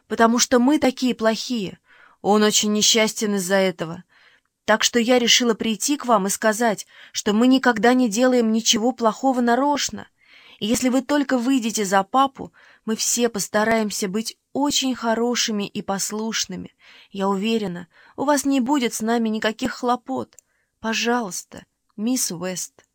потому что мы такие плохие. Он очень несчастен из-за этого. Так что я решила прийти к вам и сказать, что мы никогда не делаем ничего плохого нарочно. И если вы только выйдете за папу, мы все постараемся быть очень хорошими и послушными. Я уверена, у вас не будет с нами никаких хлопот. Пожалуйста, мисс Уэст».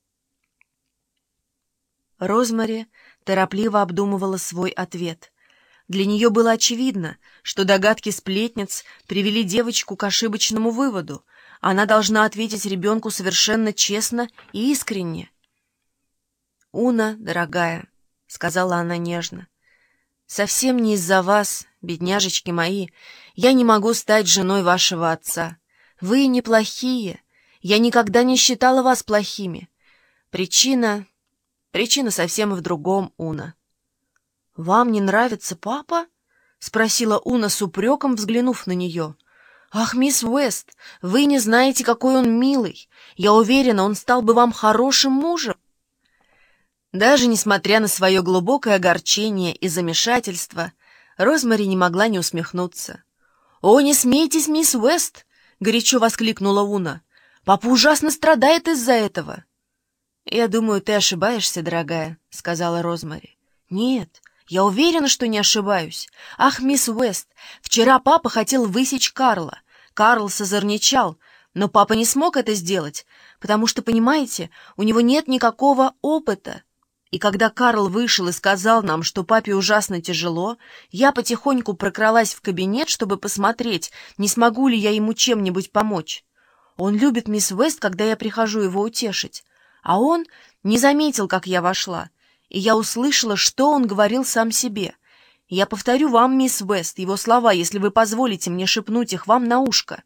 Розмари торопливо обдумывала свой ответ. Для нее было очевидно, что догадки сплетниц привели девочку к ошибочному выводу. Она должна ответить ребенку совершенно честно и искренне. «Уна, дорогая», — сказала она нежно, — «совсем не из-за вас, бедняжечки мои, я не могу стать женой вашего отца. Вы неплохие, я никогда не считала вас плохими. Причина совсем в другом, Уна». «Вам не нравится папа?» — спросила Уна с упреком, взглянув на нее. «Ах, мисс Уэст, вы не знаете, какой он милый. Я уверена, он стал бы вам хорошим мужем». Даже несмотря на свое глубокое огорчение и замешательство, Розмари не могла не усмехнуться. «О, не смейтесь, мисс Уэст!» — горячо воскликнула Уна. «Папа ужасно страдает из-за этого». «Я думаю, ты ошибаешься, дорогая», — сказала Розмари. «Нет, я уверена, что не ошибаюсь. Ах, мисс Уэст, вчера папа хотел высечь Карла. Карл созорничал, но папа не смог это сделать, потому что, понимаете, у него нет никакого опыта. И когда Карл вышел и сказал нам, что папе ужасно тяжело, я потихоньку прокралась в кабинет, чтобы посмотреть, не смогу ли я ему чем-нибудь помочь. Он любит мисс Уэст, когда я прихожу его утешить. А он не заметил, как я вошла, и я услышала, что он говорил сам себе. Я повторю вам, мисс Уэст, его слова, если вы позволите мне шепнуть их вам на ушко».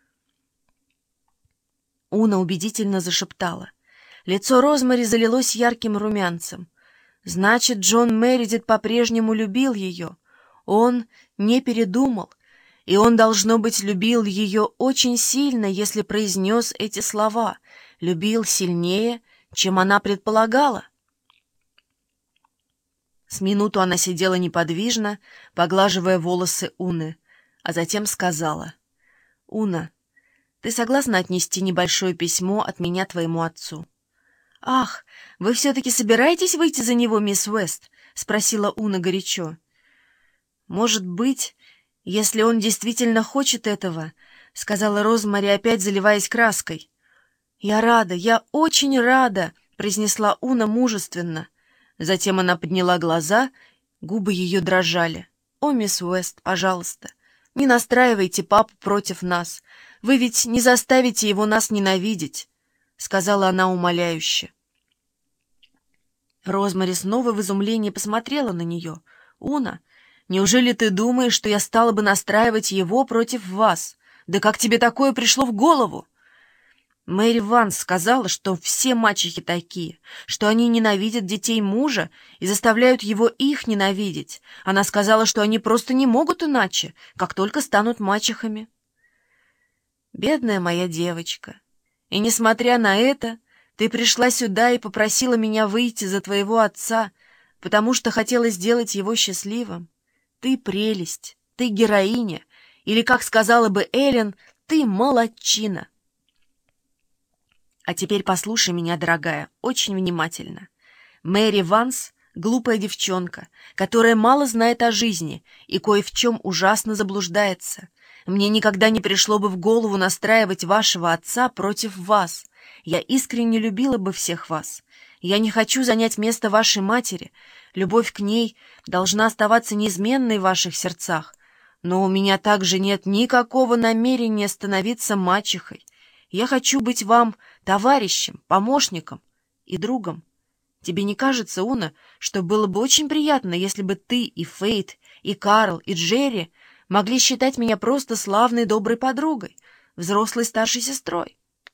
Уна убедительно зашептала. Лицо Розмари залилось ярким румянцем. Значит, Джон Мередит по-прежнему любил ее. Он не передумал, и он, должно быть, любил ее очень сильно, если произнес эти слова. Любил сильнее, чем она предполагала. С минуту она сидела неподвижно, поглаживая волосы Уны, а затем сказала: «Уна, ты согласна отнести небольшое письмо от меня твоему отцу?» «Ах, вы все-таки собираетесь выйти за него, мисс Уэст?» — спросила Уна горячо. «Может быть, если он действительно хочет этого», — сказала Розмари, опять заливаясь краской. «Я рада, я очень рада», — произнесла Уна мужественно. Затем она подняла глаза, губы ее дрожали. «О, мисс Уэст, пожалуйста, не настраивайте папу против нас. Вы ведь не заставите его нас ненавидеть», — сказала она умоляюще. Розмари снова в изумлении посмотрела на нее. «Уна, неужели ты думаешь, что я стала бы настраивать его против вас? Да как тебе такое пришло в голову?» Мэри Ванс сказала, что все мачехи такие, что они ненавидят детей мужа и заставляют его их ненавидеть. Она сказала, что они просто не могут иначе, как только станут мачехами. «Бедная моя девочка, и несмотря на это, ты пришла сюда и попросила меня выйти за твоего отца, потому что хотела сделать его счастливым. Ты прелесть, ты героиня, или, как сказала бы Эллен, ты молодчина. А теперь послушай меня, дорогая, очень внимательно. Мэри Ванс — глупая девчонка, которая мало знает о жизни и кое в чем ужасно заблуждается. Мне никогда не пришло бы в голову настраивать вашего отца против вас. Я искренне любила бы всех вас. Я не хочу занять место вашей матери. Любовь к ней должна оставаться неизменной в ваших сердцах. Но у меня также нет никакого намерения становиться мачехой. Я хочу быть вам товарищем, помощником и другом. Тебе не кажется, Уна, что было бы очень приятно, если бы ты и Фейт, и Карл, и Джерри могли считать меня просто славной доброй подругой, взрослой старшей сестрой?»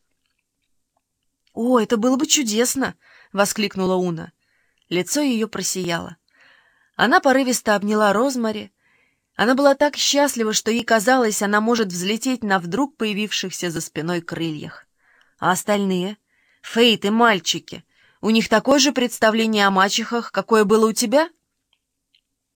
«О, это было бы чудесно!» — воскликнула Уна. Лицо ее просияло. Она порывисто обняла Розмари. Она была так счастлива, что ей казалось, она может взлететь на вдруг появившихся за спиной крыльях. А остальные? Фейт и мальчики. У них такое же представление о мачехах, какое было у тебя?